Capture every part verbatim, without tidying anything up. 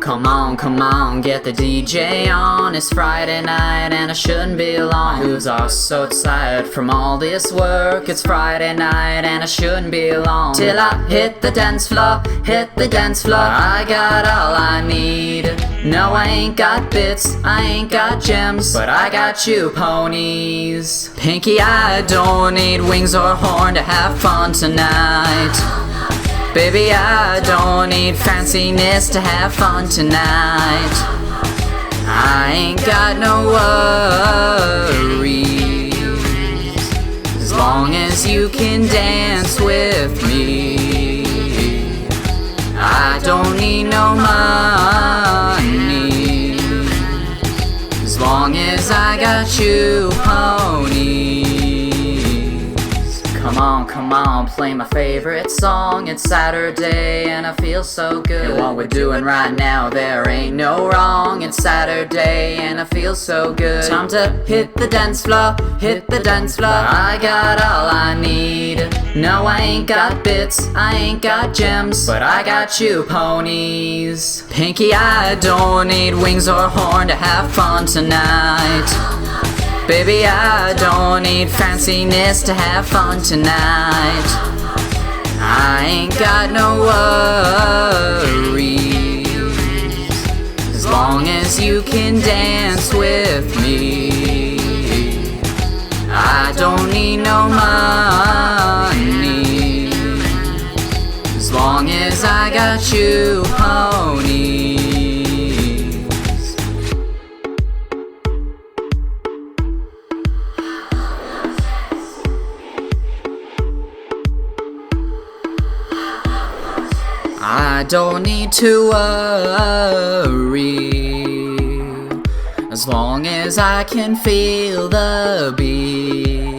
Come on, come on, get the D J on. It's Friday night and I shouldn't be alone. Moves are so tired from all this work. It's Friday night and I shouldn't be alone. Till I hit the dance floor, hit the dance floor. I got all I need. No, I ain't got bits, I ain't got gems, but I got you ponies. Pinky, I don't need wings or horn to have fun tonight. Baby, I don't need fanciness to have fun tonight. I ain't got no worries, as long as you can dance with me. I don't need no money, as long as I got you ponies. Come on, come on, play my favorite song. It's Saturday and I feel so good. And what we're doing right now, there ain't no wrong. It's Saturday and I feel so good. Time to hit the dance floor, hit the dance floor. I got all I need. No, I ain't got bits, I ain't got gems, but I got you ponies. Pinky, I don't need wings or horn to have fun tonight. Baby, I don't need fanciness to have fun tonight. I ain't got no worries, as long as you can dance with me. I don't need no money, as long as I got you ponies. I don't need to worry, as long as I can feel the beat.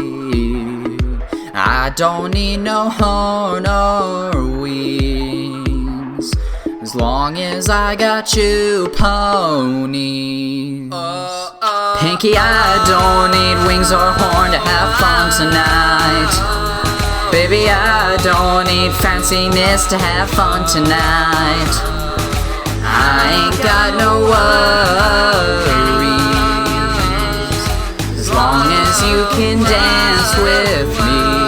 I don't need no horn or wings, as long as I got you ponies. Pinky, I don't need wings or horn to have fun tonight. Baby, I don't need fanciness to have fun tonight. I ain't got no worries, as long as you can dance with me.